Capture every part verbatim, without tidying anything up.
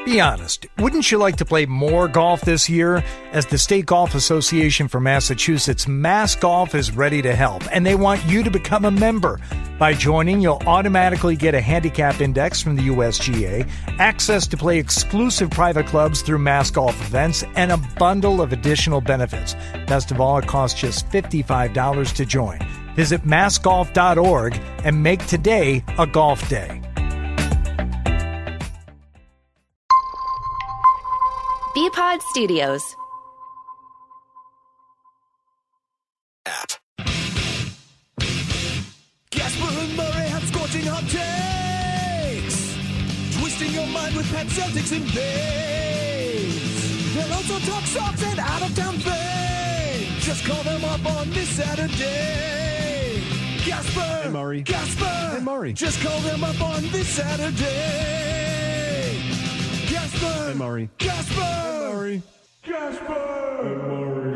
Be honest, wouldn't you like to play more golf this year? As the State Golf Association for Massachusetts, Mass Golf is ready to help, and they want you to become a member. By joining, you'll automatically get a handicap index from the U S G A, access to play exclusive private clubs through Mass Golf events, and a bundle of additional benefits. Best of all, it costs just fifty-five dollars to join. Visit mass golf dot org and make today a golf day. B-Pod Studios. App. Gasper and Murray have scorching hot takes, twisting your mind with pet Celtics and babes. They'll also talk socks and out-of-town fame. Just call them up on this Saturday. Gasper and Murray. Gasper and Murray. Just call them up on this Saturday. Gasper and Murray. Gasper and Murray. Gasper and Murray.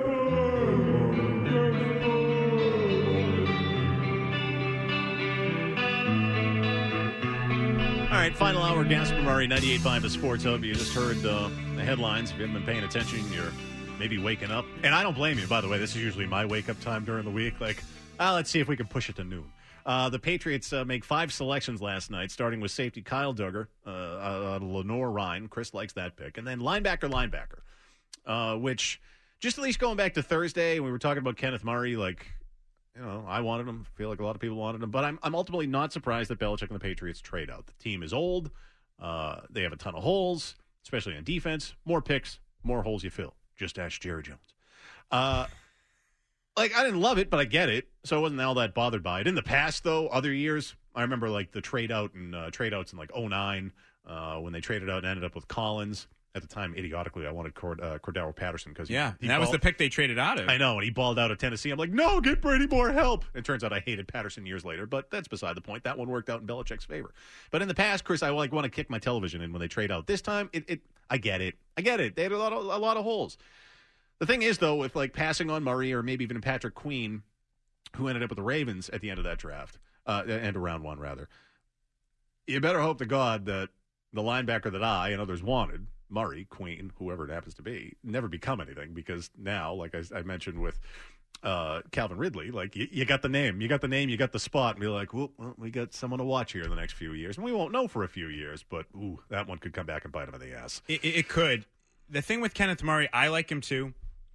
All right, final hour, Gasper Murray, ninety-eight point five The Sports Hub. You just heard uh, the headlines. If you haven't been paying attention, you're maybe waking up. And I don't blame you, by the way. This is usually my wake-up time during the week. Like, ah, let's see if we can push it to noon. Uh, the Patriots uh, make five selections last night, starting with safety Kyle Duggar, uh, uh, Lenore Ryan. Chris likes that pick. And then linebacker, linebacker, uh, which just at least going back to Thursday, we were talking about Kenneth Murray, like, you know, I wanted him. I feel like a lot of people wanted him. But I'm, I'm ultimately not surprised that Belichick and the Patriots trade out. The team is old. Uh, they have a ton of holes, especially on defense. More picks, more holes you fill. Just ask Jerry Jones. Uh Like, I didn't love it, but I get it. So I wasn't all that bothered by it. In the past, though, other years, I remember, like, the trade-out and uh, trade-outs in, like, oh nine uh, when they traded out and ended up with Collins. At the time, idiotically, I wanted Cord- uh, Cordero Patterson. Cause yeah, he, he that balled. was the pick they traded out of. I know, and he balled out at Tennessee. I'm like, no, get Brady more help. It turns out I hated Patterson years later, but that's beside the point. That one worked out in Belichick's favor. But in the past, Chris, I, like, want to kick my television in when they trade out. This time, it, it I get it. I get it. They had a lot of, a lot of holes. The thing is, though, with, like, passing on Murray or maybe even Patrick Queen, who ended up with the Ravens at the end of that draft, uh, end of round one, rather, you better hope to God that the linebacker that I and others wanted, Murray, Queen, whoever it happens to be, never become anything, because now, like I, I mentioned with uh, Calvin Ridley, like, you, you got the name, you got the name, you got the spot, and be like, well, well, we got someone to watch here in the next few years. And we won't know for a few years, but, ooh, that one could come back and bite him in the ass. It, it could. The thing with Kenneth Murray, I like him too.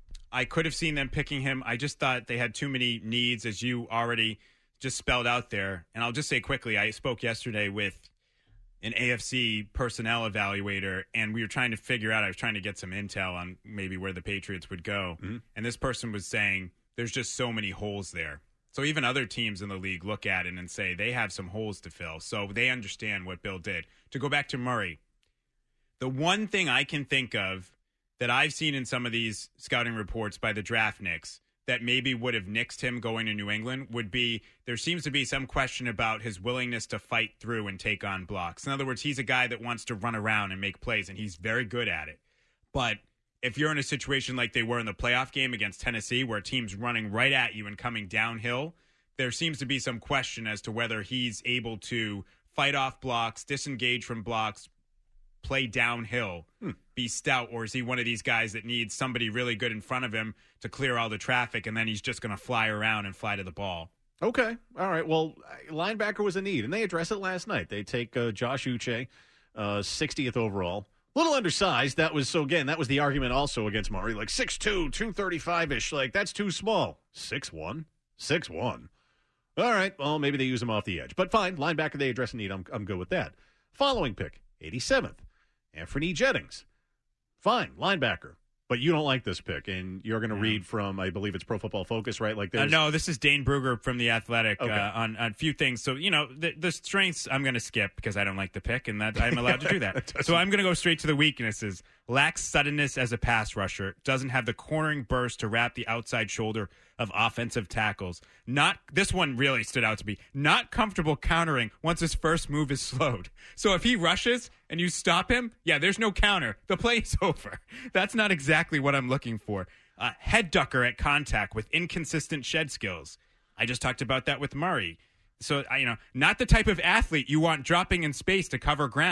I could have seen them picking him. I just thought they had too many needs, as you already just spelled out there. And I'll just say quickly, I spoke yesterday with an A F C personnel evaluator, and we were trying to figure out, I was trying to get some intel on maybe where the Patriots would go. Mm-hmm. And this person was saying there's just so many holes there. So even other teams in the league look at it and say they have some holes to fill. So they understand what Bill did. To go back to Murray, the one thing I can think of that I've seen in some of these scouting reports by the draft nicks that maybe would have nixed him going to New England would be there seems to be some question about his willingness to fight through and take on blocks. In other words, he's a guy that wants to run around and make plays, and he's very good at it. But if you're in a situation like they were in the playoff game against Tennessee where a team's running right at you and coming downhill, there seems to be some question as to whether he's able to fight off blocks, disengage from blocks, play downhill, hmm. be stout, or is he one of these guys that needs somebody really good in front of him to clear all the traffic, and then he's just going to fly around and fly to the ball? Okay. All right. Well, linebacker was a need, and they addressed it last night. They take uh, Josh Uche, uh, sixtieth overall. Little undersized. That was, so again, that was the argument also against Murray. Like six two, two thirty-five-ish. Like, that's too small. six one? six one. All right. Well, maybe they use him off the edge. But fine. Linebacker, they address a need. I'm, I'm good with that. Following pick, eighty-seventh. Anthony Jennings. Fine, linebacker. But you don't like this pick, and you're going to yeah. read from, I believe it's Pro Football Focus, right? Like, uh, no, this is Dane Brugger from The Athletic okay. uh, on, on a few things. So, you know, the, the strengths I'm going to skip because I don't like the pick, and that I'm allowed to do that. So I'm going to go straight to the weaknesses. Lacks suddenness as a pass rusher. Doesn't have the cornering burst to wrap the outside shoulder of offensive tackles. Not this one really stood out to me. Not comfortable countering once his first move is slowed. So if he rushes and you stop him, yeah, there's no counter. The play's over. That's not exactly what I'm looking for. Uh, head ducker at contact with inconsistent shed skills. I just talked about that with Murray. So, you know, not the type of athlete you want dropping in space to cover ground.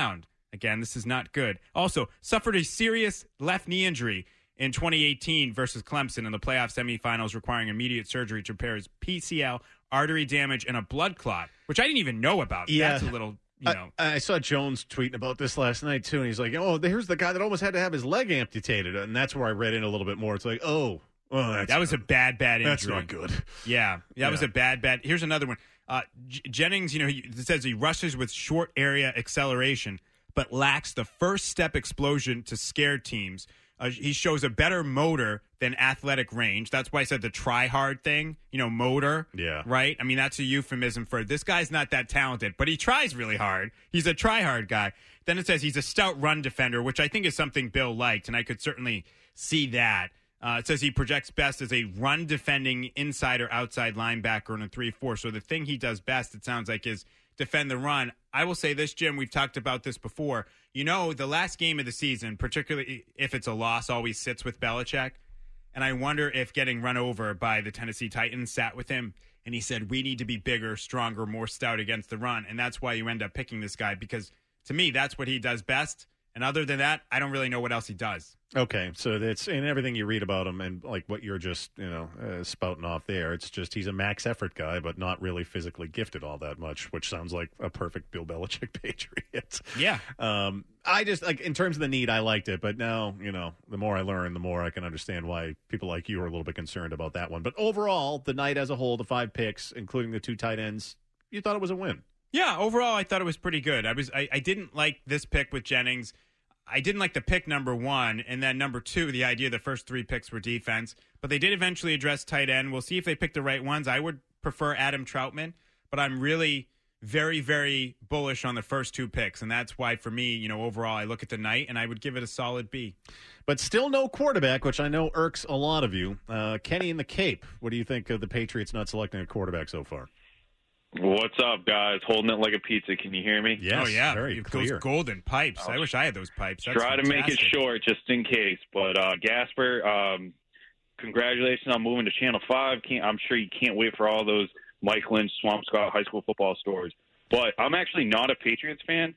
Again, this is not good. Also, suffered a serious left knee injury in twenty eighteen versus Clemson in the playoff semifinals, requiring immediate surgery to repair his P C L, artery damage, and a blood clot, which I didn't even know about. Yeah. That's a little, you know. I, I saw Jones tweeting about this last night, too, and he's like, oh, here's the guy that almost had to have his leg amputated. And that's where I read in a little bit more. It's like, oh, well, that's that was a bad, bad injury. That's not good. Yeah, that Yeah. was a bad, bad. Here's another one. Uh, J- Jennings, you know, he it says he rushes with short area acceleration, but lacks the first step explosion to scare teams. Uh, he shows a better motor than athletic range. That's why I said the try hard thing, you know, motor. Yeah. Right? I mean, that's a euphemism for this guy's not that talented, but he tries really hard. He's a try hard guy. Then it says he's a stout run defender, which I think is something Bill liked, and I could certainly see that. Uh, it says he projects best as a run defending inside or outside linebacker in a three four. So the thing he does best, it sounds like, is defend the run. I will say this, Jim, we've talked about this before. You know, the last game of the season, particularly if it's a loss, always sits with Belichick. And I wonder if getting run over by the Tennessee Titans sat with him and he said, we need to be bigger, stronger, more stout against the run. And that's why you end up picking this guy, because to me, that's what he does best. And other than that, I don't really know what else he does. Okay, so that's in everything you read about him and like what you're just, you know, uh, spouting off there. It's just he's a max effort guy, but not really physically gifted all that much, which sounds like a perfect Bill Belichick Patriot. Yeah. Um, I just, like, in terms of the need, I liked it, but now, you know, the more I learn, the more I can understand why people like you are a little bit concerned about that one. But overall, the night as a whole, the five picks, including the two tight ends, you thought it was a win. Yeah, overall, I thought it was pretty good. I was, I, I didn't like this pick with Jennings. I didn't like the pick number one, and then number two, the idea the first three picks were defense. But they did eventually address tight end. We'll see if they pick the right ones. I would prefer Adam Troutman, but I'm really very, very bullish on the first two picks, and that's why, for me, you know, overall, I look at the night, and I would give it a solid B. But still no quarterback, which I know irks a lot of you. Uh, Kenny in the Cape, what do you think of the Patriots not selecting a quarterback so far? What's up, guys? Holding it like a pizza. Can you hear me? Yes, oh, yeah. very those clear. golden pipes. I wish I had those pipes. That's Try to make it fantastic. short just in case. But, uh, Gasper, um, congratulations on moving to Channel five. Can't, I'm sure you can't wait for all those Mike Lynch, Swampscott high school football stories. But I'm actually not a Patriots fan.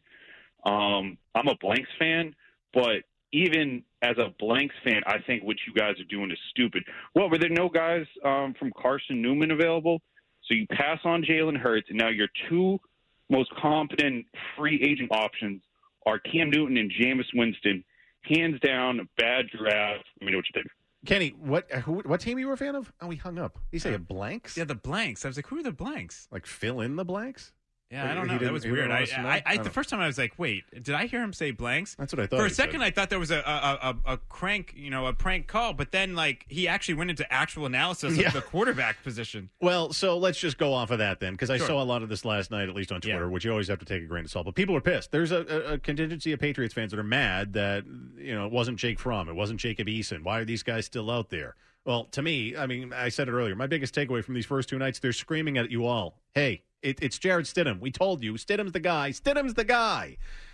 Um, I'm a Blanks fan. But even as a Blanks fan, I think what you guys are doing is stupid. Well, were there no guys um, from Carson Newman available? So you pass on Jalen Hurts, and now your two most competent free agent options are Cam Newton and Jameis Winston. Hands down, bad draft. Let me know what you think. Kenny, what who, what team you were a fan of? Oh, he hung up. Did you say a blanks? Yeah, the blanks. I was like, who are the blanks? Like fill in the blanks? Yeah, Or I don't he know. That didn't- was he weird. didn't I, want us to know? I, I, I the don't- first time I was like, wait, did I hear him say blanks? That's what I thought For a he said. second, I thought there was a a, a a crank, you know, a prank call. But then, like, he actually went into actual analysis Yeah. of the quarterback position. Well, so let's just go off of that then, because I Sure. saw a lot of this last night, at least on Twitter, Yeah. which you always have to take a grain of salt. But people are pissed. There's a, a, a contingency of Patriots fans that are mad that, you know, it wasn't Jake Fromm, it wasn't Jacob Eason. Why are these guys still out there? Well, to me, I mean, I said it earlier, my biggest takeaway from these first two nights, they're screaming at you all, hey, it, it's Jared Stidham. We told you, Stidham's the guy. Stidham's the guy.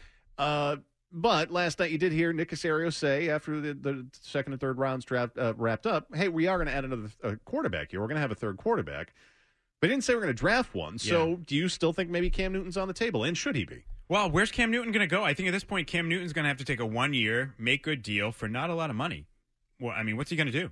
Uh, but last night you did hear Nick Caserio say after the, the second and third rounds draft, uh, wrapped up, hey, we are going to add another uh, quarterback here. We're going to have a third quarterback. But he didn't say we're going to draft one. So Yeah. do you still think maybe Cam Newton's on the table? And should he be? Well, where's Cam Newton going to go? I think at this point, Cam Newton's going to have to take a one-year, make-good deal for not a lot of money. Well, I mean, what's he going to do?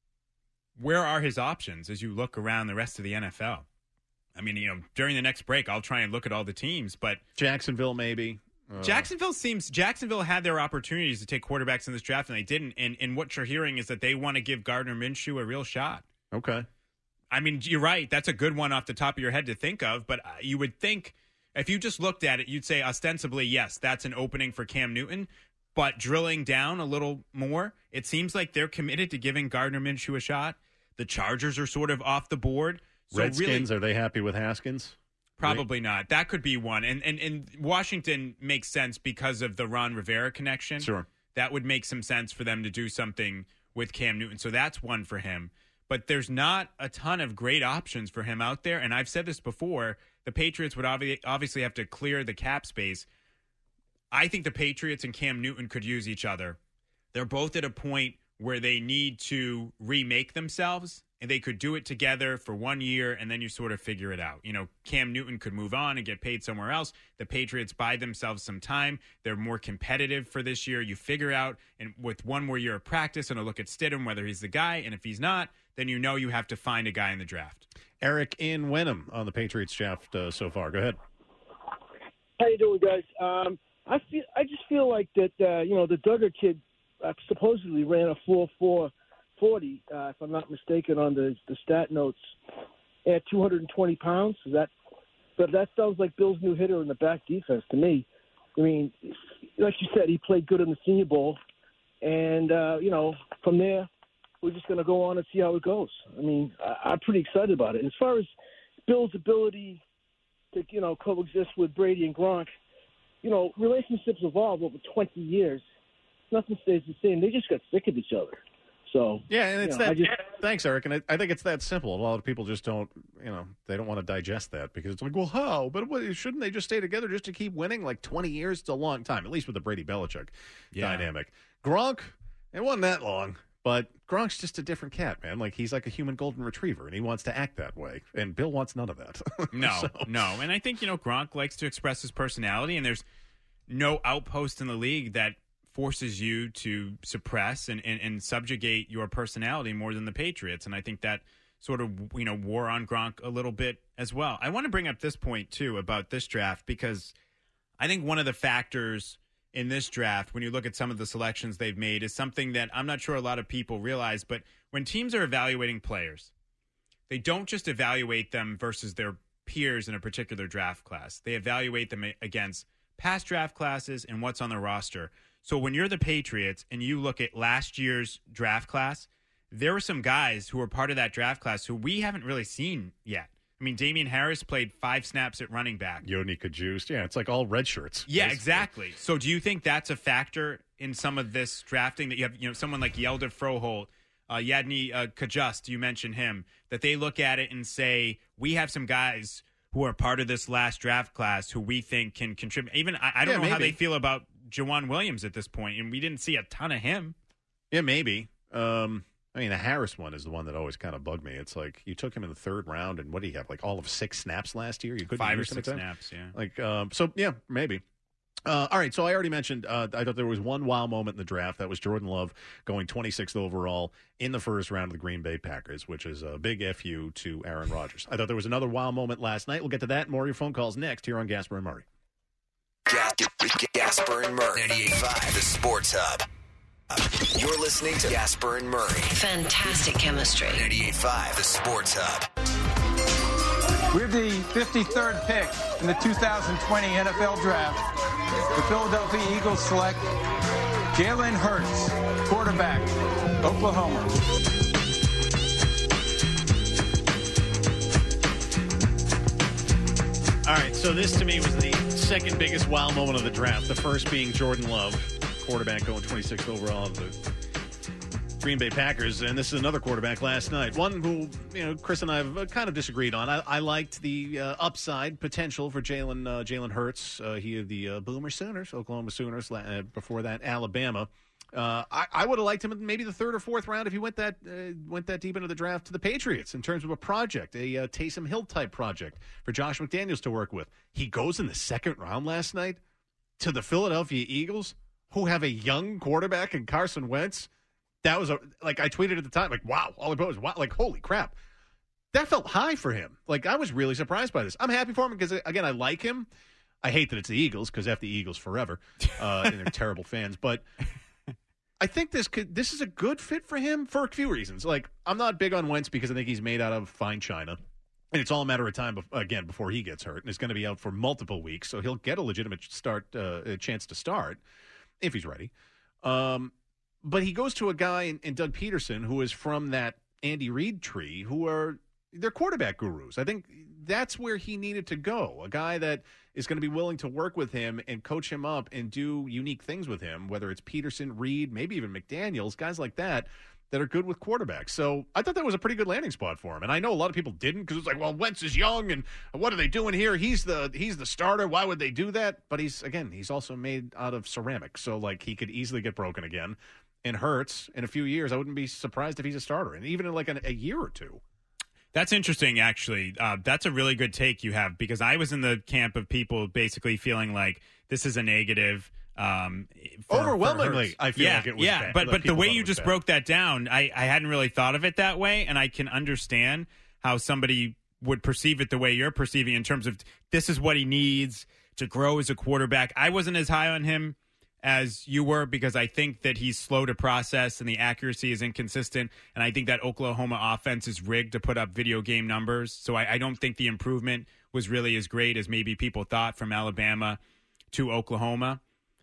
Where are his options as you look around the rest of the N F L? I mean, you know, during the next break, I'll try and look at all the teams, but Jacksonville, maybe. Uh, Jacksonville seems Jacksonville had their opportunities to take quarterbacks in this draft, and they didn't. And, and what you're hearing is that they want to give Gardner Minshew a real shot. Okay. I mean, you're right. That's a good one off the top of your head to think of, but you would think if you just looked at it, you'd say ostensibly, yes, that's an opening for Cam Newton. But drilling down a little more, it seems like they're committed to giving Gardner Minshew a shot. The Chargers are sort of off the board. So Redskins, really, are they happy with Haskins? probably not. That could be one. And, and and Washington makes sense because of the Ron Rivera connection. Sure. That would make some sense for them to do something with Cam Newton. So that's one for him. But there's not a ton of great options for him out there. And I've said this before, the Patriots would obvi- obviously have to clear the cap space. I think the Patriots and Cam Newton could use each other. They're both at a point where they need to remake themselves. and they could do it together for one year, and then you sort of figure it out. You know, Cam Newton could move on and get paid somewhere else. The Patriots buy themselves some time. They're more competitive for this year. You figure out, and with one more year of practice and a look at Stidham, whether he's the guy, and if he's not, then you know you have to find a guy in the draft. Eric in Wenham on the Patriots draft uh, so far. Go ahead. How you doing, guys? Um, I feel I just feel like that. Uh, you know, the Duggar kid uh, supposedly ran a four four forty, uh, if I'm not mistaken, on the the stat notes at two hundred twenty pounds. Is that? But that sounds like Bill's new hitter in the back defense to me. I mean, like you said, he played good in the Senior Bowl, and uh, you know, from there, we're just going to go on and see how it goes. I mean, I, I'm pretty excited about it. As far as Bill's ability to, you know, coexist with Brady and Gronk, you know, relationships evolve over twenty years. Nothing stays the same. They just got sick of each other. So yeah, and it's you know, that. just, thanks, Eric. And I, I think it's that simple. A lot of people just don't, you know, they don't want to digest that because it's like, well, how? But what, shouldn't they just stay together just to keep winning? Like twenty years, it's a long time, at least with the Brady Belichick yeah. dynamic. Gronk, it wasn't that long. But Gronk's just a different cat, man. Like, he's like a human golden retriever, and he wants to act that way. And Bill wants none of that. no, so. no. And I think, you know, Gronk likes to express his personality, and there's no outpost in the league that forces you to suppress and, and, and subjugate your personality more than the Patriots. And I think that sort of, you know, wore on Gronk a little bit as well. I want to bring up this point, too, about this draft, because I think one of the factors in this draft, when you look at some of the selections they've made, is something that I'm not sure a lot of people realize. But when teams are evaluating players, they don't just evaluate them versus their peers in a particular draft class. They evaluate them against past draft classes and what's on the roster. So when you're the Patriots and you look at last year's draft class, there were some guys who were part of that draft class who we haven't really seen yet. I mean, Damian Harris played five snaps at running back. Yoni Kajust. Yeah, it's like all red shirts. Yeah, basically. exactly. So do you think that's a factor in some of this drafting, that you have, you know, someone like Yelder Froholt, uh, Yadni uh, Kajust, you mentioned him, that they look at it and say, we have some guys who are part of this last draft class who we think can contribute. Even I, I don't yeah, know maybe. how they feel about Jawan Williams at this point, and we didn't see a ton of him. Yeah, maybe. Um, I mean, the Harris one is the one that always kind of bugged me. It's like you took him in the third round, and what do you have? Like all of six snaps last year? You couldn't Five or use him six at that? snaps, yeah. Like, um, so yeah, maybe. Uh, all right, so I already mentioned uh, I thought there was one wow moment in the draft. That was Jordan Love going twenty-sixth overall in the first round of the Green Bay Packers, which is a big F U to Aaron Rodgers. I thought there was another wow moment last night. We'll get to that and more of your phone calls next here on Gasper and Murray. Gasper and Murray, ninety-eight point five, the Sports Hub. You're listening to Gasper and Murray. Fantastic chemistry. ninety-eight point five, the Sports Hub. We're the fifty-third pick in the two thousand twenty N F L Draft. The Philadelphia Eagles select Jalen Hurts, quarterback, Oklahoma. All right, so this to me was the second biggest wow moment of the draft. The first being Jordan Love, quarterback going twenty-sixth overall of the Green Bay Packers, and this is another quarterback last night. One who, you know, Chris and I have uh, kind of disagreed on. I, I liked the uh, upside potential for Jalen uh, Jalen Hurts. Uh, he had the uh, Boomer Sooners, Oklahoma Sooners. Uh, before that, Alabama. Uh, I, I would have liked him in maybe the third or fourth round if he went that uh, went that deep into the draft to the Patriots in terms of a project, a uh, Taysom Hill type project for Josh McDaniels to work with. He goes in the second round last night to the Philadelphia Eagles, who have a young quarterback in Carson Wentz. That was a, like I tweeted at the time, like, wow, all I put was wow, like, holy crap. That felt high for him. Like, I was really surprised by this. I'm happy for him because, again, I like him. I hate that it's the Eagles because F the Eagles forever, uh, and they're terrible fans. But I think this could this is a good fit for him for a few reasons. Like, I'm not big on Wentz because I think he's made out of fine china. And it's all a matter of time, again, before he gets hurt. And it's going to be out for multiple weeks, so he'll get a legitimate start, uh, a chance to start if he's ready. Um But he goes to a guy in, in Doug Peterson who is from that Andy Reid tree, who are they're quarterback gurus. I think that's where he needed to go. A guy that is going to be willing to work with him and coach him up and do unique things with him, whether it's Peterson, Reid, maybe even McDaniels, guys like that that are good with quarterbacks. So I thought that was a pretty good landing spot for him. And I know a lot of people didn't because it's like, well, Wentz is young and what are they doing here? He's the he's the starter. Why would they do that? But he's, again, he's also made out of ceramic. So, like, he could easily get broken again. and Hurts in a few years, I wouldn't be surprised if he's a starter, and even in like an, a year or two. That's interesting, actually. Uh, that's a really good take you have, because I was in the camp of people basically feeling like this is a negative. Um, for, Overwhelmingly, for I feel yeah, like it was yeah, bad. but but the way you just bad. broke that down, I, I hadn't really thought of it that way, and I can understand how somebody would perceive it the way you're perceiving in terms of this is what he needs to grow as a quarterback. I wasn't as high on him as you were, because I think that he's slow to process and the accuracy is inconsistent. And I think that Oklahoma offense is rigged to put up video game numbers. So I, I don't think the improvement was really as great as maybe people thought from Alabama to Oklahoma.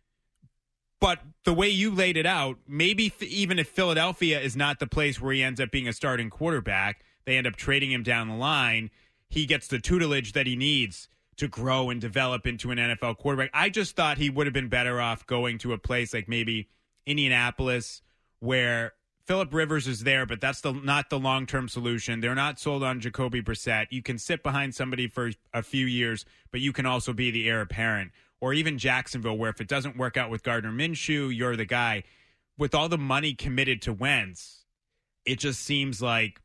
But the way you laid it out, maybe th- even if Philadelphia is not the place where he ends up being a starting quarterback, they end up trading him down the line, he gets the tutelage that he needs to grow and develop into an N F L quarterback. I just thought he would have been better off going to a place like maybe Indianapolis, where Phillip Rivers is there, but that's the not the long-term solution. They're not sold on Jacoby Brissett. You can sit behind somebody for a few years, but you can also be the heir apparent. Or even Jacksonville, where if it doesn't work out with Gardner Minshew, you're the guy. With all the money committed to Wentz, it just seems like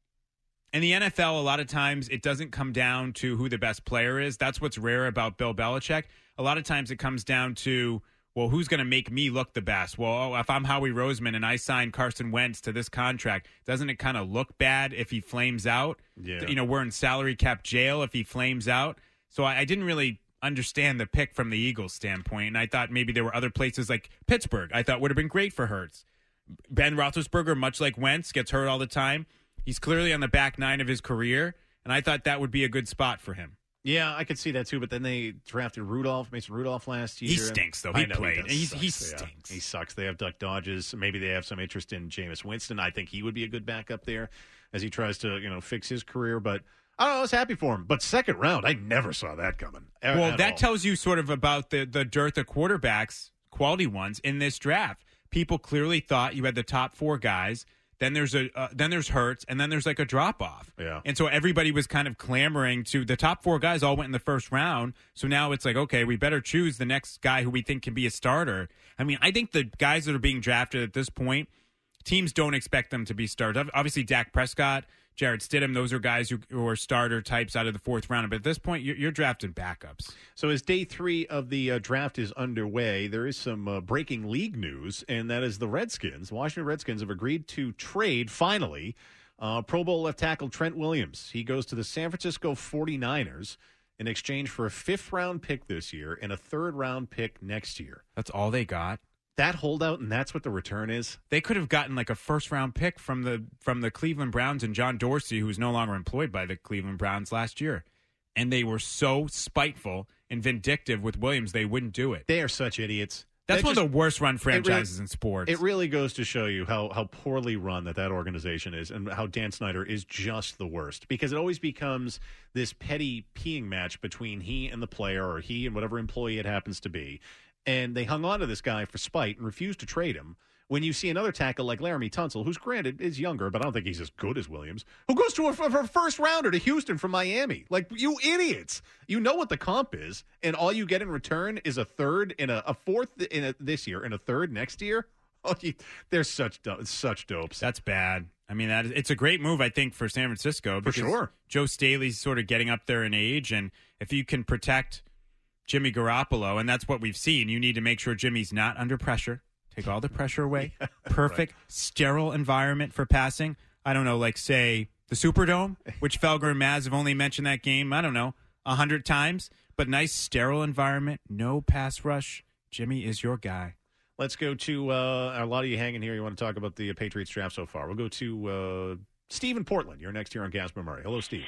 in the N F L, a lot of times it doesn't come down to who the best player is. That's what's rare about Bill Belichick. A lot of times it comes down to, well, who's going to make me look the best? Well, oh, if I'm Howie Roseman and I sign Carson Wentz to this contract, doesn't it kind of look bad if he flames out? Yeah. You know, we're in salary cap jail if he flames out. So I, I didn't really understand the pick from the Eagles' standpoint, and I thought maybe there were other places like Pittsburgh I thought would have been great for Hurts. Ben Roethlisberger, much like Wentz, gets hurt all the time. He's clearly on the back nine of his career, and I thought that would be a good spot for him. Yeah, I could see that too, but then they drafted Rudolph, Mason Rudolph last year. He stinks, though. He I know played. He, He, sucks, he yeah. stinks. He sucks. They have Duck Dodges. Maybe they have some interest in Jameis Winston. I think he would be a good backup there as he tries to, you know, fix his career, but I don't know. I was happy for him. But second round, I never saw that coming. At, well, at that all. tells you sort of about the, the dearth of quarterbacks, quality ones, in this draft. People clearly thought you had the top four guys. Then there's a uh, then there's Hurts, and then there's like a drop off. Yeah. And so everybody was kind of clamoring to the top four guys all went in the first round. So now it's like, okay, we better choose the next guy who we think can be a starter. I mean, I think the guys that are being drafted at this point, teams don't expect them to be starters. Obviously, Dak Prescott, Jared Stidham, those are guys who, who are starter types out of the fourth round. But at this point, you're, you're drafting backups. So as day three of the uh, draft is underway, there is some uh, breaking league news, and that is the Redskins, Washington Redskins, have agreed to trade, finally, uh, Pro Bowl left tackle Trent Williams. He goes to the San Francisco forty-niners in exchange for a fifth-round pick this year and a third-round pick next year. That's all they got. That holdout, and that's what the return is? They could have gotten like a first-round pick from the from the Cleveland Browns and John Dorsey, who was no longer employed by the Cleveland Browns last year. And they were so spiteful and vindictive with Williams, they wouldn't do it. They are such idiots. That's That one just, of the worst-run franchises really, in sports. It really goes to show you how, how poorly run that that organization is and how Dan Snyder is just the worst, because it always becomes this petty peeing match between he and the player, or he and whatever employee it happens to be. And they hung on to this guy for spite and refused to trade him. When you see another tackle like Laramie Tunsil, who's granted is younger, but I don't think he's as good as Williams, who goes to a, a first rounder to Houston from Miami. Like, you idiots. You know what the comp is, and all you get in return is a third and a, a fourth in a, this year and a third next year. Oh, you, they're such do- such dopes. That's bad. I mean, that it's a great move, I think, for San Francisco. For sure. Joe Staley's sort of getting up there in age, and if you can protect Jimmy Garoppolo, and that's what we've seen. You need to make sure Jimmy's not under pressure. Take all the pressure away. yeah, Perfect, right. Sterile environment for passing. I don't know, like, say, the Superdome, which Felger and Maz have only mentioned that game, I don't know, a hundred times. But nice, sterile environment, no pass rush. Jimmy is your guy. Let's go to uh, a lot of you hanging here. You want to talk about the Patriots draft so far. We'll go to uh, Steve in Portland. You're next here on Gasper Murray. Hello, Steve.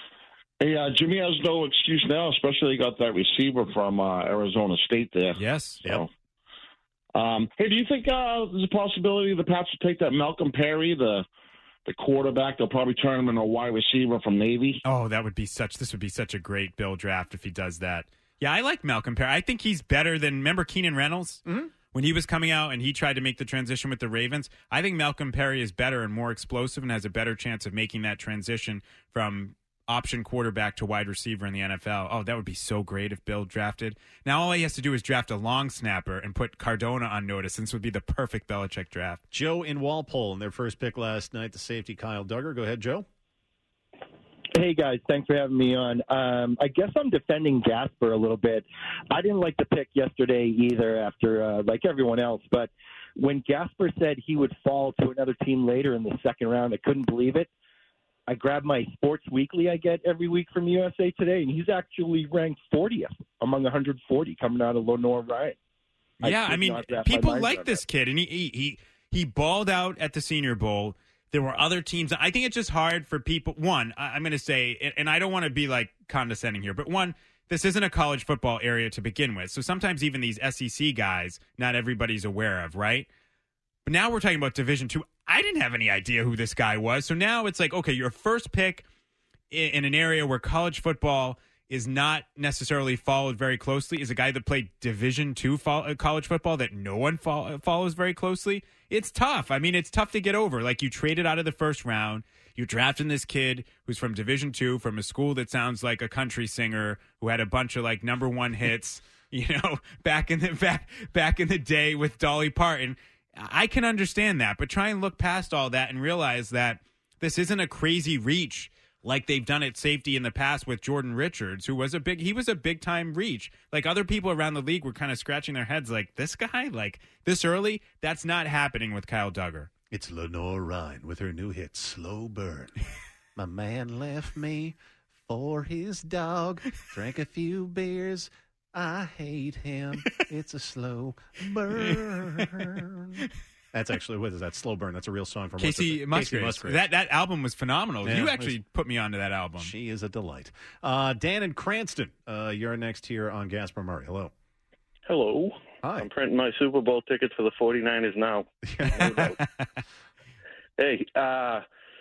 Hey, uh, Jimmy has no excuse now, especially got that receiver from uh, Arizona State there. Yes. So, yep. um, hey, do you think uh, there's a possibility the Pats will take that Malcolm Perry, the the quarterback? They'll probably turn him into a wide receiver from Navy. Oh, that would be such. This would be such a great Bill draft if he does that. Yeah, I like Malcolm Perry. I think he's better than. Remember Keenan Reynolds mm-hmm. when he was coming out and he tried to make the transition with the Ravens? I think Malcolm Perry is better and more explosive and has a better chance of making that transition from option quarterback to wide receiver in the N F L. Oh, that would be so great if Bill drafted. Now all he has to do is draft a long snapper and put Cardona on notice, and this would be the perfect Belichick draft. Joe in Walpole in their first pick last night, the safety Kyle Duggar. Go ahead, Joe. Hey, guys. Thanks for having me on. Um, I guess I'm defending Gasper a little bit. I didn't like the pick yesterday either after, uh, like everyone else, but when Gasper said he would fall to another team later in the second round, I couldn't believe it. I grabbed my Sports Weekly I get every week from U S A Today, and he's actually ranked fortieth among one hundred forty coming out of Lenore Ryan. Yeah, I, I mean, people like this kid, and he, he he he balled out at the Senior Bowl. There were other teams. I think it's just hard for people. One, I'm going to say, and I don't want to be like condescending here, but one, this isn't a college football area to begin with. So sometimes even these S E C guys, not everybody's aware of, right? But now we're talking about Division Two. I didn't have any idea who this guy was. So now it's like, okay, your first pick in, in an area where college football is not necessarily followed very closely is a guy that played Division Two fo- college football that no one fo- follows very closely. It's tough. I mean, it's tough to get over. Like, you traded out of the first round. You're drafting this kid who's from Division Two, from a school that sounds like a country singer who had a bunch of like number one hits, you know, back in the back back in the day with Dolly Parton. I can understand that, but try and look past all that and realize that this isn't a crazy reach like they've done at safety in the past with Jordan Richards, who was a big, he was a big time reach. Like, other people around the league were kind of scratching their heads like, this guy, like this early, that's not happening with Kyle Duggar. It's Lenore Ryan with her new hit, Slow Burn. My man left me for his dog, drank a few beers. I hate him. It's a slow burn. That's actually, what is that? Slow Burn. That's a real song from Casey Musgraves. That that album was phenomenal. Yeah, you actually was, put me onto that album. She is a delight. Uh, Dan in Cranston, uh, you're next here on Gasper Murray. Hello. Hello. Hi. I'm printing my Super Bowl tickets for the 49ers now. Hey, uh,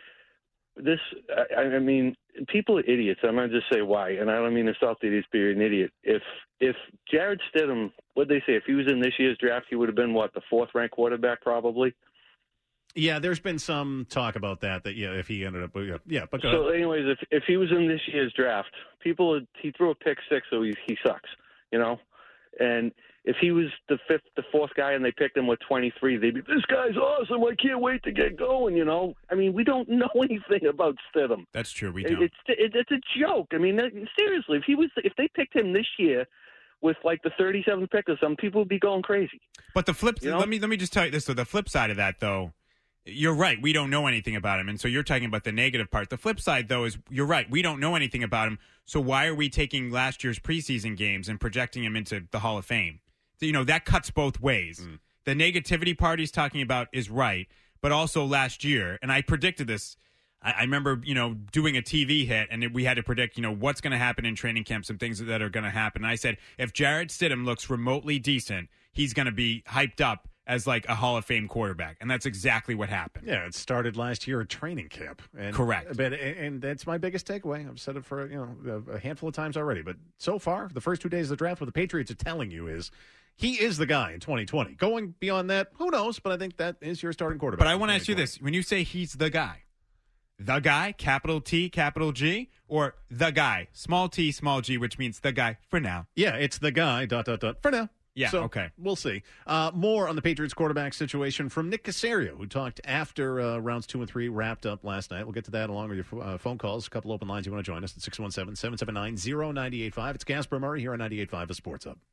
this, I, I mean, people are idiots. I'm going to just say why, and I don't mean to insult the idiots, but you're an idiot. If if Jarrett Stidham, what'd they say, if he was in this year's draft, he would have been, what, the fourth-ranked quarterback probably? Yeah, there's been some talk about that, that, yeah, if he ended up, yeah, yeah but go So ahead. anyways, if if he was in this year's draft, people, he threw a pick six, so he, he sucks, you know? And if he was the fifth, the fourth guy, and they picked him with twenty-three, they'd be, this guy's awesome. I can't wait to get going. You know, I mean, we don't know anything about Stidham. That's true. We it, don't. It's it, it's a joke. I mean, seriously, if he was, if they picked him this year with like the thirty-seventh pick or something, people would be going crazy. But the flip, you know? let me let me just tell you this. So the flip side of that, though, you're right. We don't know anything about him, and so you're talking about the negative part. The flip side, though, is you're right. We don't know anything about him. So why are we taking last year's preseason games and projecting him into the Hall of Fame? You know, that cuts both ways. Mm. The negativity part he's talking about is right, but also last year, and I predicted this. I, I remember, you know, doing a T V hit, and we had to predict, you know, what's going to happen in training camp, some things that are going to happen. And I said, if Jarrett Stidham looks remotely decent, he's going to be hyped up as like a Hall of Fame quarterback, and that's exactly what happened. Yeah, it started last year at training camp. And, Correct. But, and that's my biggest takeaway. I've said it for, you know, a handful of times already. But so far, the first two days of the draft, what the Patriots are telling you is he is the guy in twenty twenty. Going beyond that, who knows? But I think that is your starting quarterback. But I want to ask you this. When you say he's the guy, the guy, capital T, capital G, or the guy, small t, small g, which means the guy for now? Yeah, it's the guy, dot, dot, dot, for now. Yeah, so, okay. We'll see. Uh, more on the Patriots quarterback situation from Nick Caserio, who talked after uh, rounds two and three wrapped up last night. We'll get to that along with your uh, phone calls. A couple open lines. You want to join us at six one seven, seven seven nine, zero nine eight five. It's Gasper Murray here on ninety-eight point five, The Sports Hub.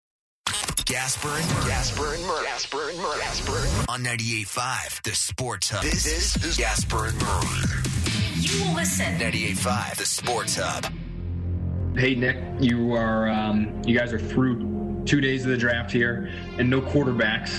Gasper and Murray. Gasper and Murray. Gasper and Murray. Gasper and Murray. On ninety-eight point five, The Sports Hub. This is Gasper and Murray. You will listen. ninety-eight point five, The Sports Hub. Hey, Nick, you are, um, you guys are through two days of the draft here and no quarterbacks.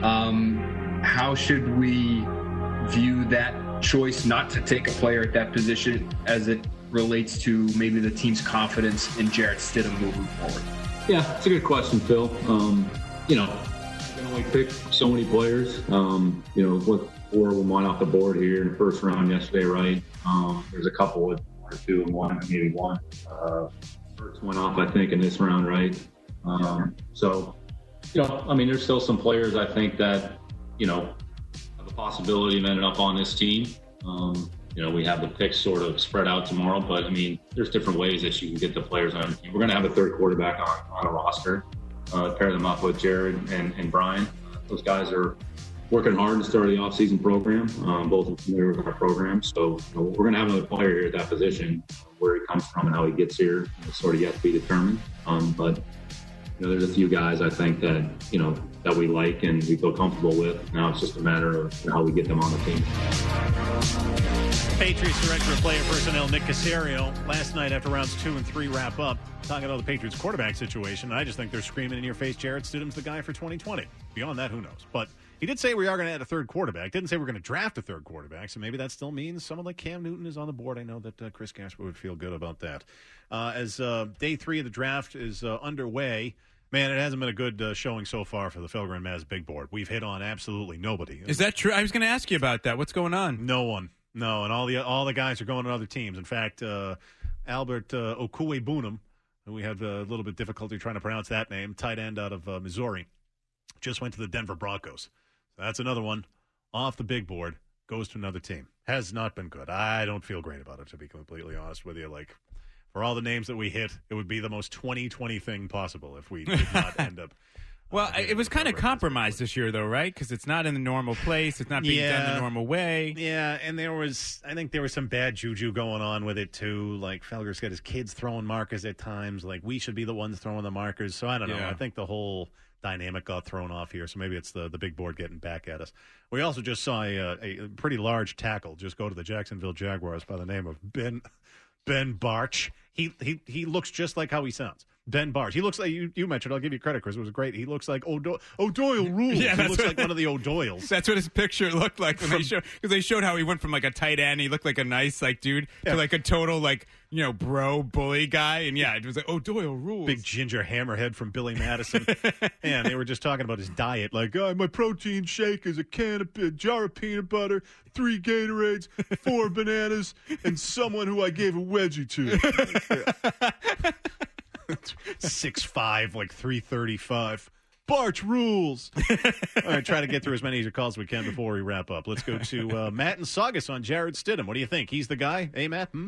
Um, how should we view that choice not to take a player at that position as it relates to maybe the team's confidence in Jarrett Stidham moving forward? Yeah, it's a good question, Phil. Um, you know, you can only pick so many players. Um, you know, with four of them went off the board here in the first round yesterday, right? Um, there's a couple with one or two and one, maybe one. Uh, first went off, I think, in this round, right? Um, so, you know, I mean, there's still some players I think that, you know, have a possibility of ending up on this team. Um, you know, we have the picks sort of spread out tomorrow, but I mean, there's different ways that you can get the players on the team. We're going to have a third quarterback on, on a roster, uh, pair them up with Jared and, and Brian. Those guys are working hard to start the offseason program, um, both of them are with our program. So you know, we're going to have another player here at that position. Where he comes from and how he gets here is sort of yet to be determined. Um, but you know, there's a few guys I think that you know that we like and we feel comfortable with. Now it's just a matter of how we get them on the team. Patriots Director of Player Personnel Nick Caserio last night after rounds two and three wrap up talking about the Patriots quarterback situation. I just think they're screaming in your face, Jarrett Stidham's the guy for twenty twenty. Beyond that, who knows? But he did say we are going to add a third quarterback. Didn't say we're going to draft a third quarterback, so maybe that still means someone like Cam Newton is on the board. I know that uh, Chris Gasper would feel good about that. Uh, as uh, day three of the draft is uh, underway, man, it hasn't been a good uh, showing so far for the Felger and Maz big board. We've hit on absolutely nobody. Is that true? I was going to ask you about that. What's going on? No one. No, and all the all the guys are going to other teams. In fact, uh, Albert uh, Okwuegbunam, who we had a little bit difficulty trying to pronounce that name, tight end out of uh, Missouri, just went to the Denver Broncos. That's another one off the big board, goes to another team. Has not been good. I don't feel great about it, to be completely honest with you. Like, for all the names that we hit, it would be the most twenty twenty thing possible if we did not end up. Well, uh, it was kind of compromised this year, though, right? Because it's not in the normal place. It's not being yeah. done the normal way. Yeah, and there was, I think there was some bad juju going on with it, too. Like, Felger's got his kids throwing markers at times. Like, we should be the ones throwing the markers. So, I don't know. Yeah. I think the whole dynamic got thrown off here, so maybe it's the, the big board getting back at us. We also just saw a, a pretty large tackle just go to the Jacksonville Jaguars by the name of Ben Ben Barch. He he he looks just like how he sounds. Ben Barch. He looks like, you, you mentioned, I'll give you credit, Chris. It was great. He looks like O'Do- O'Doyle rules. Yeah, he looks what, like one of the O'Doyles. That's what his picture looked like when from, they showed, because they showed how he went from like a tight end, he looked like a nice like dude, yeah. to like a total like, you know, bro bully guy. And yeah, it was like O'Doyle rules. Big ginger hammerhead from Billy Madison. And they were just talking about his diet. Like, oh, my protein shake is a can of a jar of peanut butter, three Gatorades, four bananas, and someone who I gave a wedgie to. six five, like three thirty-five. Barch rules. All right, try to get through as many of your calls as we can before we wrap up. Let's go to uh, Matt and Saugus on Jarrett Stidham. What do you think? He's the guy? Hey, Matt? Hmm?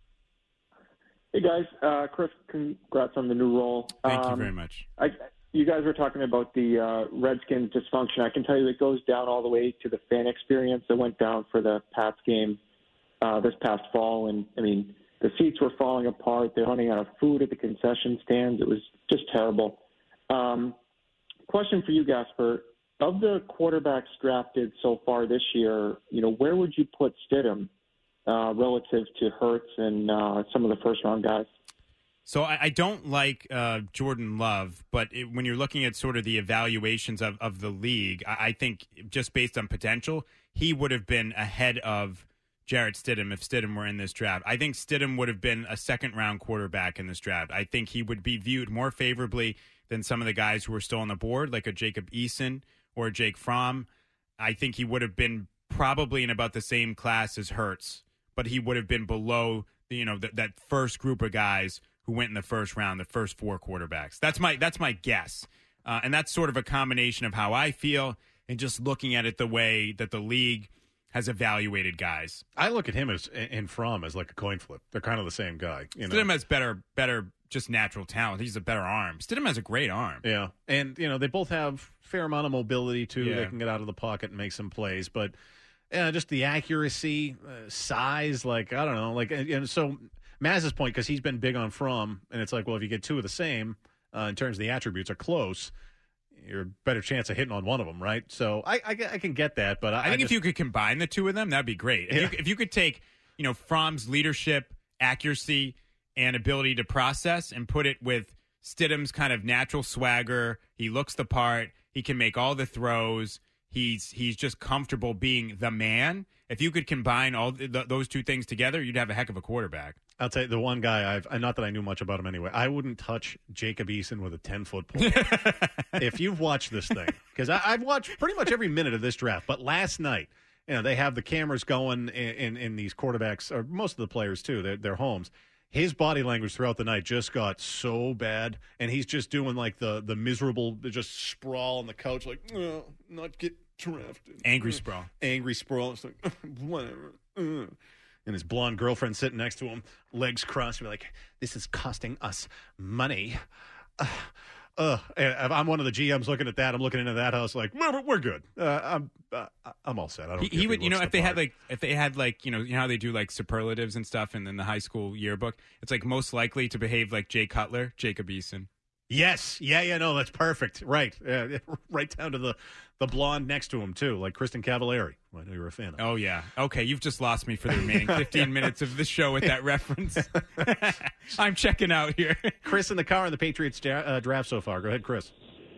Hey, guys. Uh, Chris, congrats on the new role. Thank um, you very much. I, you guys were talking about the uh, Redskins dysfunction. I can tell you it goes down all the way to the fan experience that went down for the Pats game uh, this past fall. And, I mean, the seats were falling apart. They're running out of food at the concession stands. It was just terrible. Um, question for you, Gasper. Of the quarterbacks drafted so far this year, you know, where would you put Stidham uh, relative to Hurts and uh, some of the first-round guys? So I, I don't like uh, Jordan Love, but it, when you're looking at sort of the evaluations of, of the league, I, I think just based on potential, he would have been ahead of Jarrett Stidham if Stidham were in this draft. I think Stidham would have been a second-round quarterback in this draft. I think he would be viewed more favorably than some of the guys who are still on the board, like a Jacob Eason or a Jake Fromm. I think he would have been probably in about the same class as Hurts, but he would have been below, you know, th- that first group of guys who went in the first round, the first four quarterbacks. That's my that's my guess, uh, and that's sort of a combination of how I feel and just looking at it the way that the league has evaluated guys. I look at him as and Fromm as like a coin flip. They're kind of the same guy. You know? Stidham has better, better just natural talent. He's a better arm. Stidham has a great arm. Yeah, and you know they both have fair amount of mobility too. Yeah. They can get out of the pocket and make some plays, but yeah, just the accuracy, uh, size. Like I don't know, like and, and so Maz's point, because he's been big on Fromm, and it's like, well, if you get two of the same uh, in terms of the attributes are close, you're a better chance of hitting on one of them, right? So I, I, I can get that, but I, I think I just, if you could combine the two of them, that'd be great. If, yeah. you, if you could take, you know, Fromm's leadership, accuracy, and ability to process and put it with Stidham's kind of natural swagger, he looks the part, he can make all the throws, he's he's just comfortable being the man. If you could combine all th- th- those two things together, you'd have a heck of a quarterback. I'll tell you, the one guy, I've not that I knew much about him anyway, I wouldn't touch Jacob Eason with a ten-foot pole. If you've watched this thing, because I've watched pretty much every minute of this draft, but last night, you know, they have the cameras going in, in, in these quarterbacks, or most of the players too, their, their homes. His body language throughout the night just got so bad, and he's just doing like the, the miserable, just sprawl on the couch, like, oh, not get drafted. Angry sprawl. Angry sprawl. It's like, whatever. Uh. and his blonde girlfriend sitting next to him, legs crossed, and be like, "This is costing us money." Uh, uh, and I'm one of the G Ms looking at that. I'm looking into that house like, we're, we're good. Uh, I'm uh, I'm all set. I don't. He, he would, you know, if they had like, if they had like, you know, you know how they do like superlatives and stuff, and then the high school yearbook, it's like most likely to behave like Jay Cutler, Jacob Eason. Yes. Yeah, yeah, no, that's perfect. Right. Yeah, right down to the, the blonde next to him, too, like Kristen Cavallari, who I know you're a fan of. Oh, yeah. Okay, you've just lost me for the remaining fifteen minutes of the show with that reference. I'm checking out here. Chris in the car in the Patriots dra- uh, draft so far. Go ahead, Chris.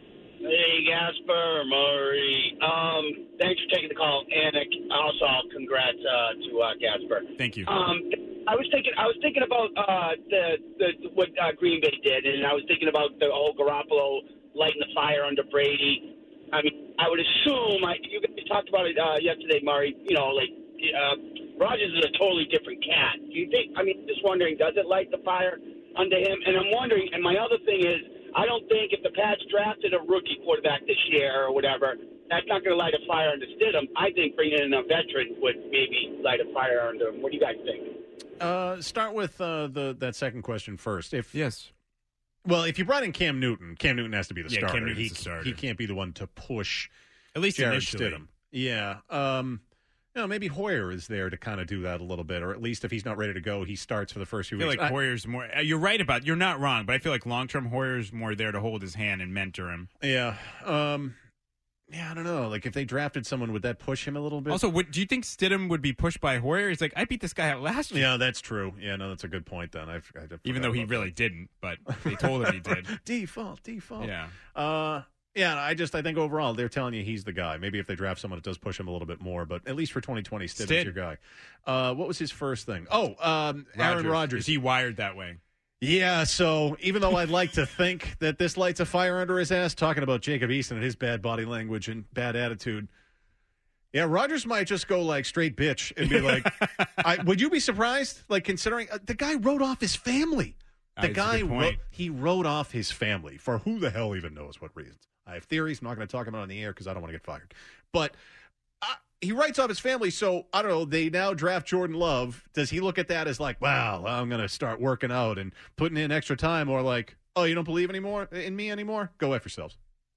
Hey, Gasper, Murray. Um, thanks for taking the call. And also, congrats uh, to uh, Gasper. Thank you. Um, I was thinking. I was thinking about uh, the, the what uh, Green Bay did, and I was thinking about the whole Garoppolo lighting the fire under Brady. I mean, I would assume I, you guys talked about it uh, yesterday, Murray. You know, like uh, Rodgers is a totally different cat. Do you think? I mean, just wondering, does it light the fire under him? And I'm wondering. And my other thing is, I don't think if the Pats drafted a rookie quarterback this year or whatever, that's not going to light a fire under Stidham. I think bringing in a veteran would maybe light a fire under him. What do you guys think? Uh, start with uh, the that second question first. If yes, well, if you brought in Cam Newton, Cam Newton has to be the Yeah, Cam starter. Newton's he, the starter. he can't be the one to push At least Jared initially. Stidham. Yeah. Um, you know, maybe Hoyer is there to kind of do that a little bit, or at least if he's not ready to go, he starts for the first few I feel weeks. like I- Hoyer's more. uh, You're right about. You're not wrong, but I feel like long term Hoyer's more there to hold his hand and mentor him. Yeah. Um, yeah, I don't know. Like, if they drafted someone, would that push him a little bit? Also, would, do you think Stidham would be pushed by Hoyer? He's like, I beat this guy out last year. Yeah, that's true. Yeah, no, that's a good point. Then I've, I forgot Even though he about really didn't, but they told him he did. default, default. Yeah. Uh, yeah. I just I think overall they're telling you he's the guy. Maybe if they draft someone, it does push him a little bit more. But at least for twenty twenty, Stidham's Stid. your guy. Uh, what was his first thing? Oh, um, Aaron Rodgers. Is he wired that way? Yeah, so even though I'd like to think that this lights a fire under his ass, talking about Jacob Eason and his bad body language and bad attitude, yeah, Rodgers might just go like straight bitch and be like, I, would you be surprised? Like, considering uh, the guy wrote off his family. The Uh, it's a guy, good wrote, point. he wrote off his family for who the hell even knows what reasons. I have theories. I'm not going to talk about it on the air because I don't want to get fired. But uh, he writes off his family, so I don't know. They now draft Jordan Love. Does he look at that as like, wow, I'm going to start working out and putting in extra time, or like, oh, you don't believe anymore in me anymore? Go F yourselves.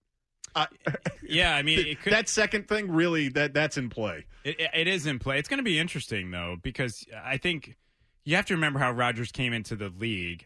Uh, Yeah, I mean, it could, that second thing really that that's in play. It, it is in play. It's going to be interesting, though, because I think you have to remember how Rodgers came into the league.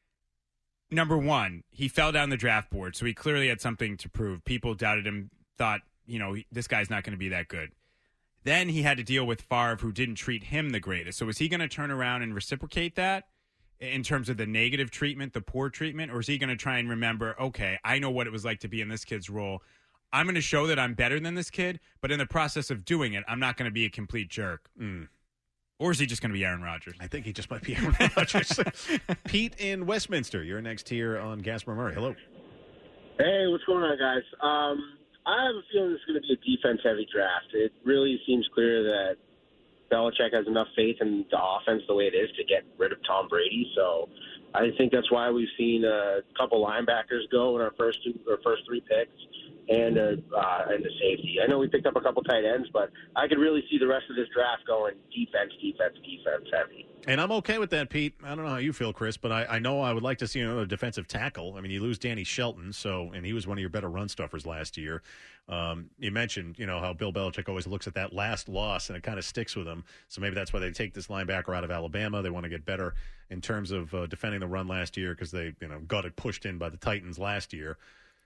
Number one, he fell down the draft board, so he clearly had something to prove. People doubted him, thought, you know, this guy's not going to be that good. Then he had to deal with Favre, who didn't treat him the greatest. So is he going to turn around and reciprocate that in terms of the negative treatment, the poor treatment, or is he going to try and remember, okay, I know what it was like to be in this kid's role. I'm going to show that I'm better than this kid, but in the process of doing it, I'm not going to be a complete jerk. Mm. Or is he just going to be Aaron Rodgers? I think he just might be Aaron Rodgers. Pete in Westminster, you're next here on Gasper Murray. Hello. Hey, what's going on, guys? Um, I have a feeling this is going to be a defense-heavy draft. It really seems clear that Belichick has enough faith in the offense the way it is to get rid of Tom Brady. So I think that's why we've seen a couple linebackers go in our first two, our first three picks, and a, uh, and the safety. I know we picked up a couple tight ends, but I could really see the rest of this draft going defense, defense, defense heavy. And I'm okay with that, Pete. I don't know how you feel, Chris, but I, I know I would like to see another defensive tackle. I mean, you lose Danny Shelton, so and he was one of your better run stuffers last year. Um, you mentioned, you know, how Bill Belichick always looks at that last loss, and it kind of sticks with him. So maybe that's why they take this linebacker out of Alabama. They want to get better in terms of uh, defending the run last year because they, you know, got it pushed in by the Titans last year.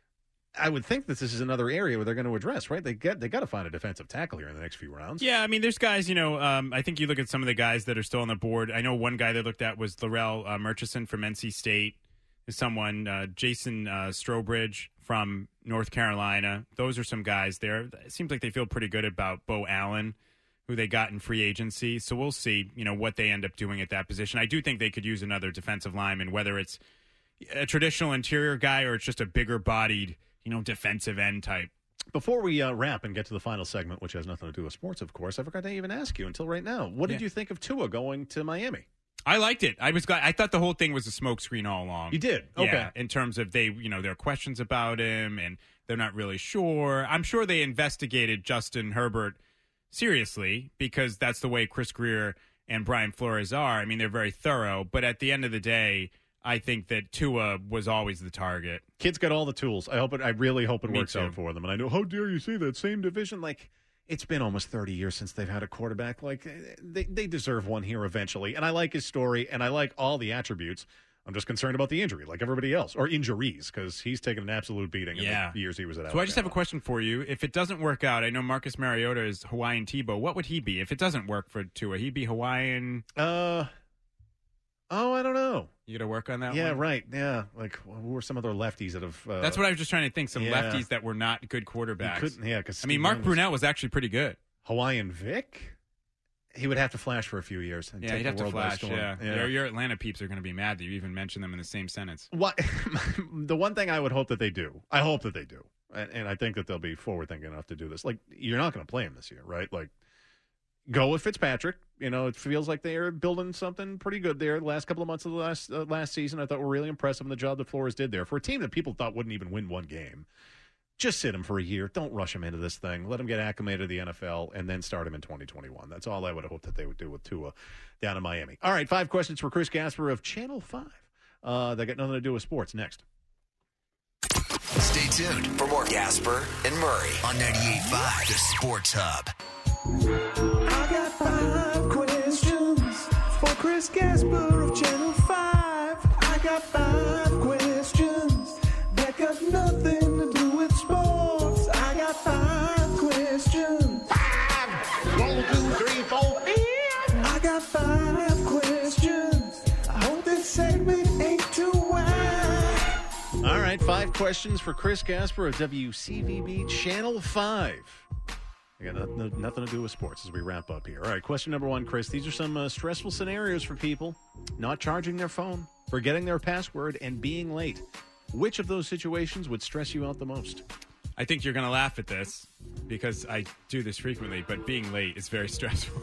I would think that this is another area where they're going to address, right? They get they got to find a defensive tackle here in the next few rounds. Yeah, I mean, there's guys, you know, um, I think you look at some of the guys that are still on the board. I know one guy they looked at was Laurel uh, Murchison from N C State. Is someone, uh, Jason uh, Strobridge from North Carolina. Those are some guys there. It seems like they feel pretty good about Bo Allen, who they got in free agency. So we'll see, you know, what they end up doing at that position. I do think they could use another defensive lineman, whether it's a traditional interior guy or it's just a bigger-bodied, you know, defensive end type. Before we uh, wrap and get to the final segment, which has nothing to do with sports, of course, I forgot to even ask you until right now. What did Yeah. you think of Tua going to Miami? I liked it. I was glad. I thought the whole thing was a smokescreen all along. You did? Okay. Yeah, in terms of they, you know, there are questions about him and they're not really sure. I'm sure they investigated Justin Herbert seriously because that's the way Chris Greer and Brian Flores are. I mean, they're very thorough, but at the end of the day, I think that Tua was always the target. Kid's got all the tools. I hope it. I really hope it Me works too. out for them. And I know, how dare you say that same division? Like, it's been almost thirty years since they've had a quarterback. Like, they they deserve one here eventually. And I like his story, and I like all the attributes. I'm just concerned about the injury, like everybody else, or injuries, because he's taken an absolute beating Yeah. in the years he was at So Alabama. I just have a question for you. If it doesn't work out, I know Marcus Mariota is Hawaiian Tebow. What would he be if it doesn't work for Tua? He'd be Hawaiian. Uh, oh, I don't know. You got to work on that Yeah, one? right. Yeah, like who were some other lefties that have? Uh, That's what I was just trying to think. Some yeah. lefties that were not good quarterbacks. You couldn't- yeah, 'cause I mean, Steve Mark Young was- Brunell was actually pretty good. Hawaiian Vic. He would have to flash for a few years. And Yeah, take he'd the have to world by flash. storm. Yeah, Your, your Atlanta peeps are going to be mad that you even mentioned them in the same sentence. What the one thing I would hope that they do, I hope that they do, and, and I think that they'll be forward thinking enough to do this. Like, you're not going to play him this year, right? Like, go with Fitzpatrick. You know, it feels like they are building something pretty good there. The last couple of months of the last uh, last season, I thought were really impressive in the job that Flores did there for a team that people thought wouldn't even win one game. Just sit him for a year. Don't rush him into this thing. Let him get acclimated to the N F L, and then start him in twenty twenty-one. That's all I would have hoped that they would do with Tua down in Miami. All right, five questions for Chris Gasper of Channel five. Uh, that got nothing to do with sports. Next. Stay tuned for more Gasper and Murray on ninety-eight point five, the Sports Hub. I got five questions for Chris Gasper of Channel five. I got five questions that got nothing to do with sports. I got five questions. Five! One, two, three, four, five. I got five questions. I hope this segment ain't too wide. All right, five questions for Chris Gasper of W C V B Channel five. I got nothing, nothing to do with sports as we wrap up here. All right, question number one, Chris. These are some uh, stressful scenarios for people not charging their phone, forgetting their password, and being late. Which of those situations would stress you out the most? I think you're going to laugh at this because I do this frequently, but being late is very stressful.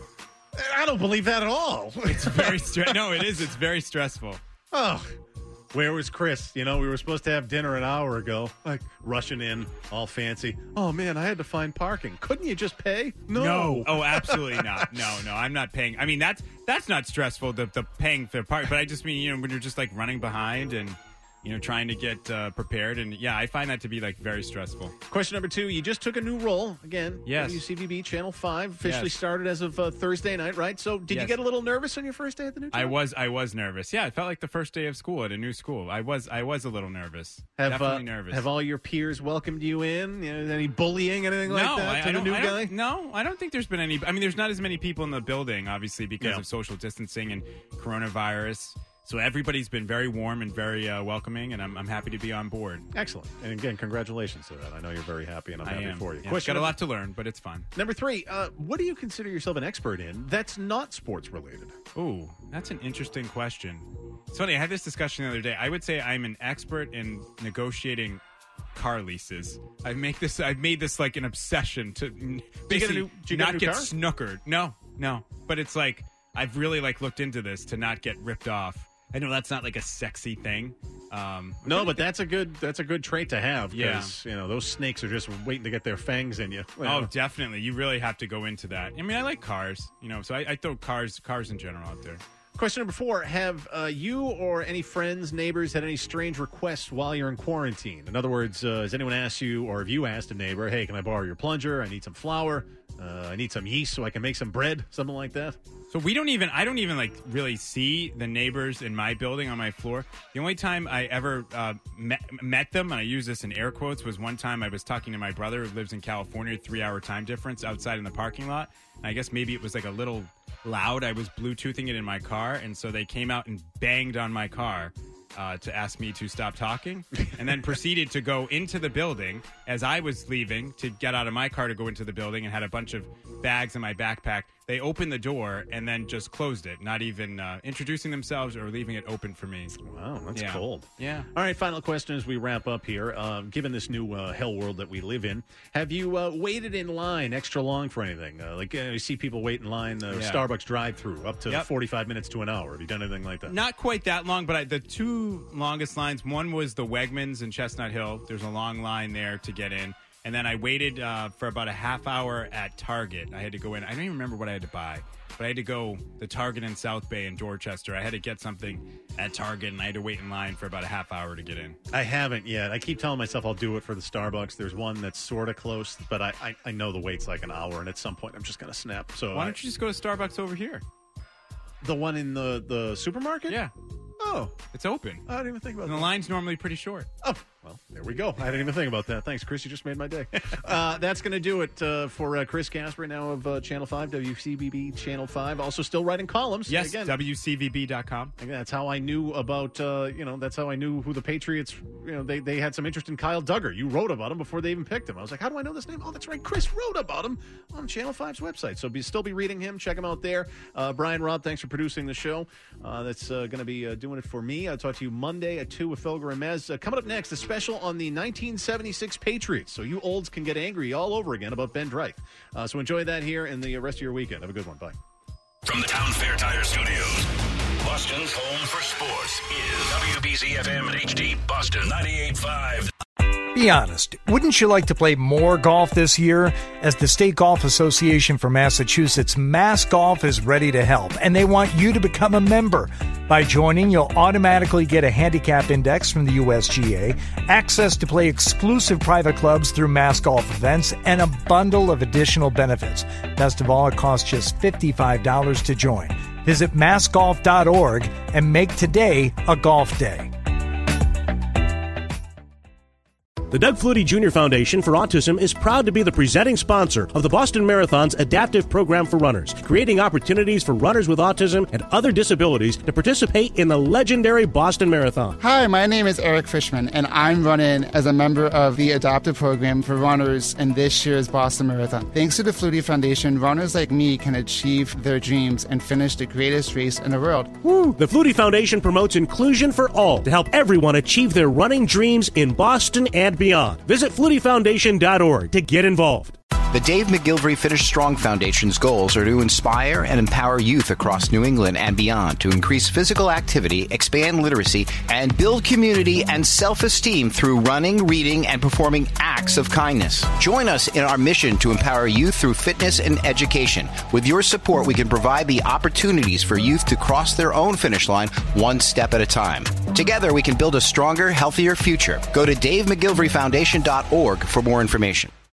I don't believe that at all. It's very stressful. No, it is. It's very stressful. Oh, where was Chris? You know, we were supposed to have dinner an hour ago. Like, rushing in, all fancy. Oh, man, I had to find parking. Couldn't you just pay? No. Oh, absolutely not. No, no, I'm not paying. I mean, that's that's not stressful, the, the paying for park. But I just mean, you know, when you're just like running behind and, you know, trying to get uh, prepared. And yeah, I find that to be like very stressful. Question number two, you just took a new role. Again, Yes. W C V B Channel five officially Yes. started as of uh, Thursday night, right? So did you Yes. get a little nervous on your first day at the new job? I was I was nervous. Yeah, it felt like the first day of school at a new school. I was I was a little nervous. Have, Definitely uh, nervous. Have all your peers welcomed you in? You know, any bullying, anything like no, that I, to I the don't, new I guy? don't, no, I don't think there's been any. I mean, there's not as many people in the building, obviously, because Yeah. of social distancing and coronavirus. So everybody's been very warm and very uh, welcoming, and I'm, I'm happy to be on board. Excellent. And again, congratulations to that. I know you're very happy, and I'm I happy am. for you. Yeah, Question got a number- lot to learn, but it's fun. Number three, uh, what do you consider yourself an expert in that's not sports related? Ooh, that's an interesting question. It's funny, I had this discussion the other day. I would say I'm an expert in negotiating car leases. I make this. I've made this like an obsession to n- Did you get a basically new- did you get a not new get car? snookered. No, no. But it's like I've really like looked into this to not get ripped off. I know that's not like a sexy thing. Um, No, but that's a good that's a good trait to have Yeah. because you know those snakes are just waiting to get their fangs in you. You Oh, know. definitely. You really have to go into that. I mean, I like cars, you know, so I, I throw cars, cars in general out there. Question number four: have uh, you or any friends, neighbors had any strange requests while you're in quarantine? In other words, uh, has anyone asked you, or have you asked a neighbor, "Hey, can I borrow your plunger? I need some flour. Uh, I need some yeast so I can make some bread," something like that? So we don't even, I don't even like really see the neighbors in my building on my floor. The only time I ever uh, met, met them, and I use this in air quotes, was one time I was talking to my brother who lives in California, three hour time difference outside in the parking lot. And I guess maybe it was like a little loud. I was Bluetoothing it in my car. And so they came out and banged on my car uh, to ask me to stop talking, and then proceeded to go into the building as I was leaving to get out of my car to go into the building, and had a bunch of bags in my backpack. They opened the door and then just closed it, not even uh, introducing themselves or leaving it open for me. Wow, that's Yeah. cold. Yeah. All right, final question as we wrap up here. Um, given this new uh, hell world that we live in, have you uh, waited in line extra long for anything? Uh, like uh, you see people wait in line, uh, Yeah. Starbucks drive-through, up to Yep. forty-five minutes to an hour. Have you done anything like that? Not quite that long, but I, the two longest lines, one was the Wegmans in Chestnut Hill. There's a long line there to get in. And then I waited uh, for about a half hour at Target. I had to go in. I don't even remember what I had to buy, but I had to go the Target in South Bay in Dorchester. I had to get something at Target, and I had to wait in line for about a half hour to get in. I haven't yet. I keep telling myself I'll do it for the Starbucks. There's one that's sort of close, but I, I, I know the wait's like an hour, and at some point I'm just going to snap. So why don't you just go to Starbucks over here? The one in the, the supermarket? Yeah. Oh. It's open. I didn't even think about and that. the line's normally pretty short. Oh, well, there we go. I didn't even think about that. Thanks, Chris. You just made my day. uh, that's going to do it uh, for uh, Chris Gasper, now of uh, Channel five, W C V B Channel five. Also still writing columns. Yes, Again, W C V B dot com. Again, that's how I knew about, uh, you know, that's how I knew who the Patriots, you know, they, they had some interest in Kyle Duggar. You wrote about him before they even picked him. I was like, how do I know this name? Oh, that's right. Chris wrote about him on Channel five's website. So be, still be reading him. Check him out there. Uh, Brian Robb, thanks for producing the show. Uh, that's uh, going to be uh, doing it for me. I'll talk to you Monday at two with Felger and Mez. Uh, coming up next, a special on the nineteen seventy-six Patriots. So you olds can get angry all over again about Ben Dreith. Uh, so enjoy that here and the rest of your weekend. Have a good one. Bye. From the Town Fair Tire Studios, Boston's home for sports is W B Z F M and H D Boston ninety-eight point five. Be honest, wouldn't you like to play more golf this year? As the State Golf Association for Massachusetts, Mass Golf is ready to help, and they want you to become a member. By joining, you'll automatically get a handicap index from the U S G A, access to play exclusive private clubs through Mass Golf events, and a bundle of additional benefits. Best of all, it costs just fifty-five dollars to join. Visit mass golf dot org and make today a golf day. The Doug Flutie Junior Foundation for Autism is proud to be the presenting sponsor of the Boston Marathon's adaptive program for runners, creating opportunities for runners with autism and other disabilities to participate in the legendary Boston Marathon. Hi, my name is Eric Fishman, and I'm running as a member of the adaptive program for runners in this year's Boston Marathon. Thanks to the Flutie Foundation, runners like me can achieve their dreams and finish the greatest race in the world. Woo! The Flutie Foundation promotes inclusion for all to help everyone achieve their running dreams in Boston and beyond. Visit flutie foundation dot org to get involved. The Dave McGilvery Finish Strong Foundation's goals are to inspire and empower youth across New England and beyond to increase physical activity, expand literacy, and build community and self-esteem through running, reading, and performing acts of kindness. Join us in our mission to empower youth through fitness and education. With your support, we can provide the opportunities for youth to cross their own finish line one step at a time. Together, we can build a stronger, healthier future. Go to dave mcgilvery foundation dot org for more information.